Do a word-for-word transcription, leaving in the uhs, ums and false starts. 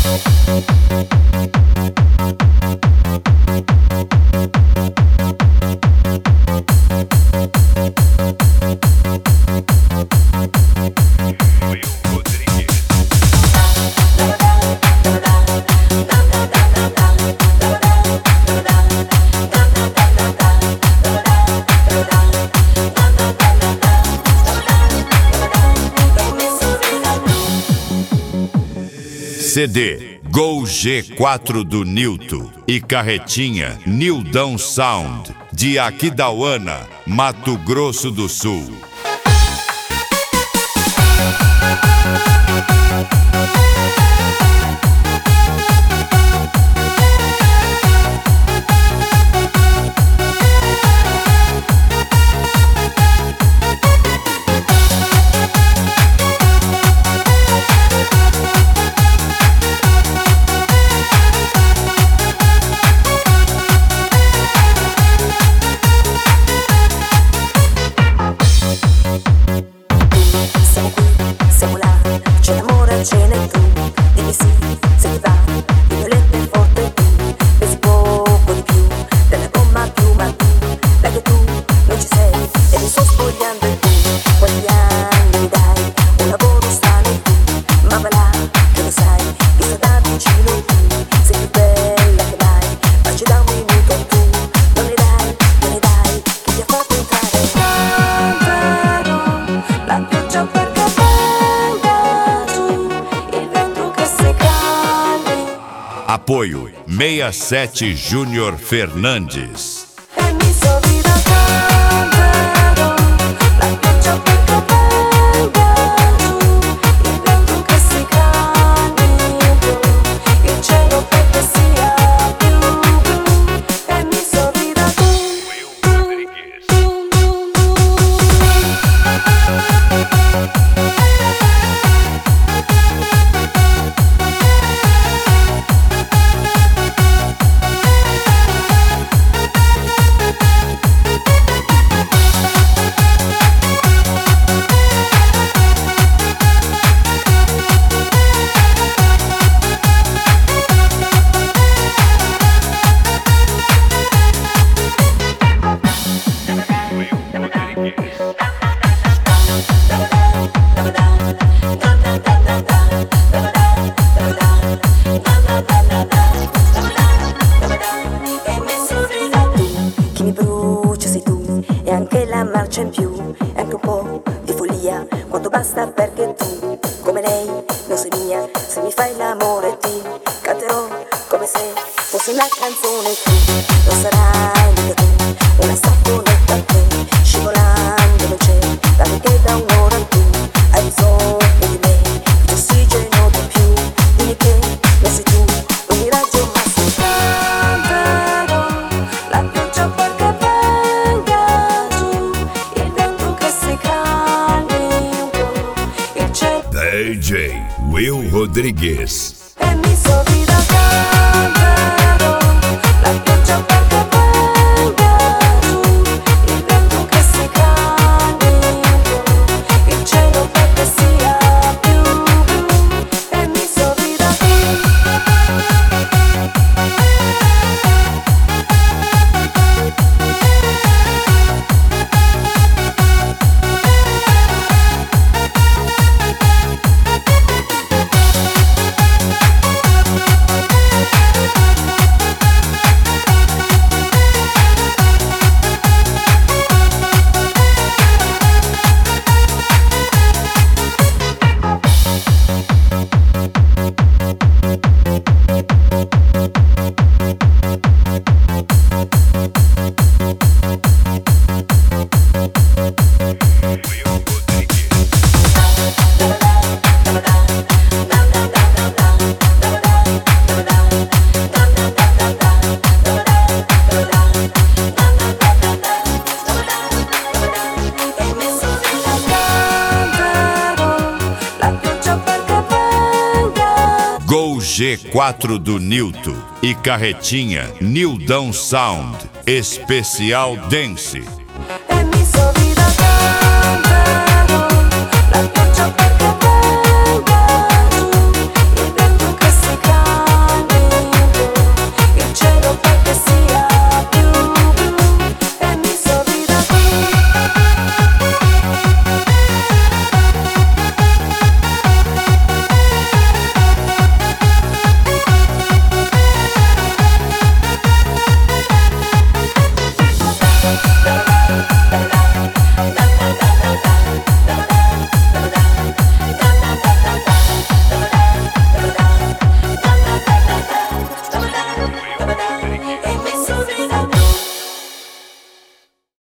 C D Gol G quatro do Nilton e carretinha Nildão Sound, de Aquidauana, Mato Grosso do Sul. Apoio sessenta e sete Júnior Fernandes. In più, è anche un po' di follia, quanto basta perché tu, come lei, non sei mia. Se mi fai l'amore ti canterò come se fosse una canzone. Tu non sarai mica tu, una staffonetta a te, scivolando non c'è, dammi che da un'ora tu hai bisogno di me, di ossigeno di più, dimmi che non sei tu, non mi raggio ma sei canterò la pioggia perché D J Will Rodrigues. E mi sorrido canterò la pioggia perché venga giù, il vento che si calmi un po', il cielo perché sia più blu. E mi sorrido Gol G quatro do Nilton e carretinha Nildão Sound, especial dance.